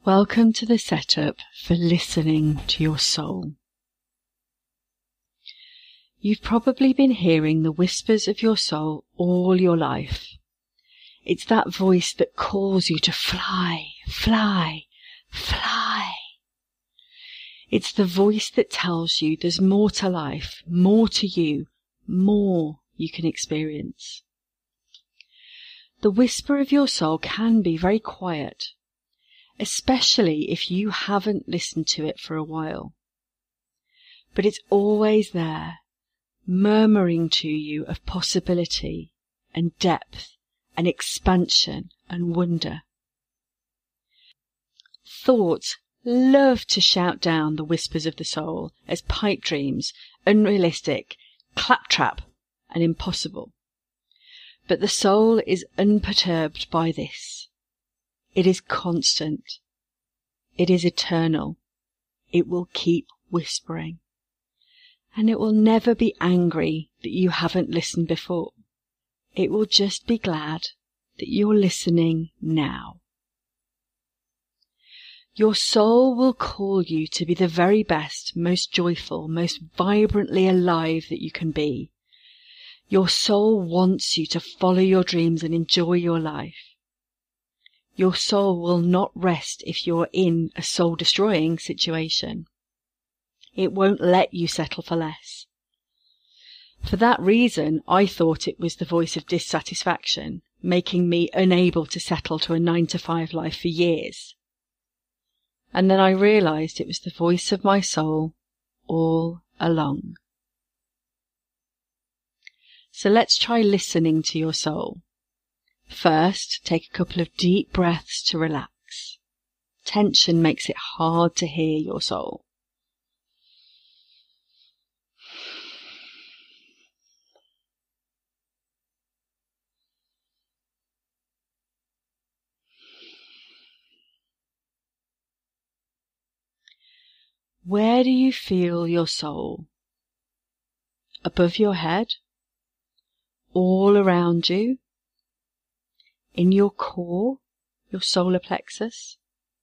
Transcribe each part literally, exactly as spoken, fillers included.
Welcome to the setup for listening to your soul. You've probably been hearing the whispers of your soul all your life. It's that voice that calls you to fly, fly, fly. It's the voice that tells you there's more to life, more to you, more you can experience. The whisper of your soul can be very quiet, especially if you haven't listened to it for a while. But it's always there, murmuring to you of possibility and depth and expansion and wonder. Thoughts love to shout down the whispers of the soul as pipe dreams, unrealistic, claptrap, and impossible. But the soul is unperturbed by this. It is constant. It is eternal. It will keep whispering. And it will never be angry that you haven't listened before. It will just be glad that you're listening now. Your soul will call you to be the very best, most joyful, most vibrantly alive that you can be. Your soul wants you to follow your dreams and enjoy your life. Your soul will not rest if you're in a soul-destroying situation. It won't let you settle for less. For that reason, I thought it was the voice of dissatisfaction, making me unable to settle to a nine to five life for years. And then I realized it was the voice of my soul all along. So let's try listening to your soul. First, take a couple of deep breaths to relax. Tension makes it hard to hear your soul. Where do you feel your soul? Above your head? All around you? In your core, your solar plexus?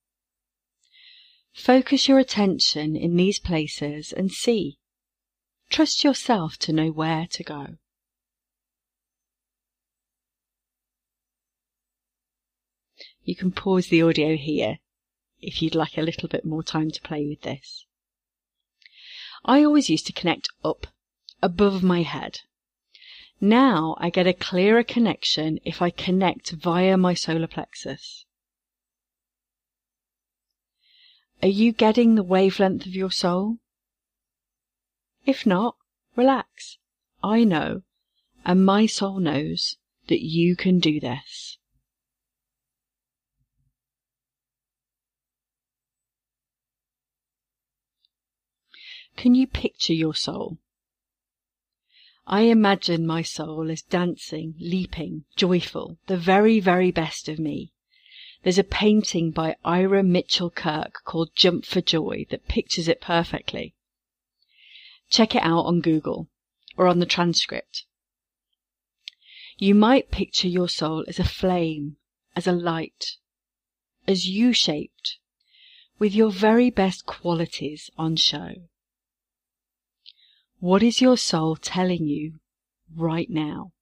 Focus your attention in these places and see. Trust yourself to know where to go. You can pause the audio here if you'd like a little bit more time to play with this. I always used to connect up, above my head. Now I get a clearer connection if I connect via my solar plexus. Are you getting the wavelength of your soul? If not, relax. I know, and my soul knows, that you can do this. Can you picture your soul? I imagine my soul as dancing, leaping, joyful, the very, very best of me. There's a painting by Ira Mitchell Kirk called Jump for Joy that pictures it perfectly. Check it out on Google or on the transcript. You might picture your soul as a flame, as a light, as U-shaped, with your very best qualities on show. What is your soul telling you right now?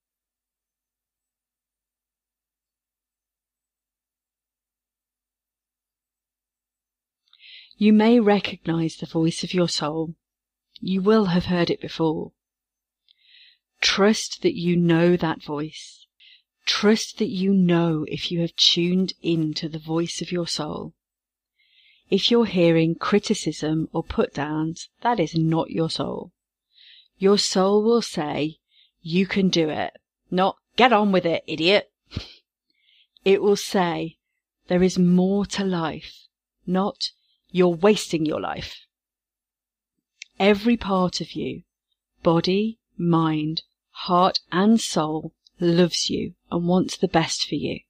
You may recognize the voice of your soul. You will have heard it before. Trust that you know that voice. Trust that you know if you have tuned into the voice of your soul. If you're hearing criticism or put-downs, that is not your soul. Your soul will say, you can do it, not get on with it, idiot. It will say, there is more to life, not you're wasting your life. Every part of you, body, mind, heart and soul, loves you and wants the best for you.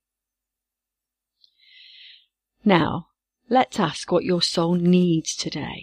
Now, let's ask what your soul needs today.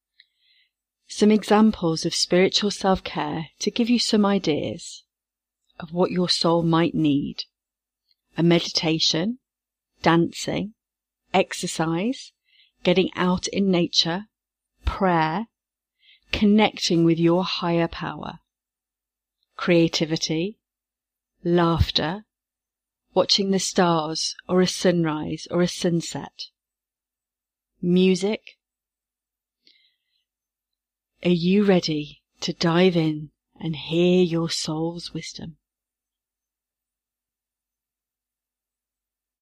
Some examples of spiritual self-care to give you some ideas. of what your soul might need. A meditation, dancing, exercise, getting out in nature, prayer, connecting with your higher power, creativity, laughter, watching the stars or a sunrise or a sunset, music. Are you ready to dive in and hear your soul's wisdom?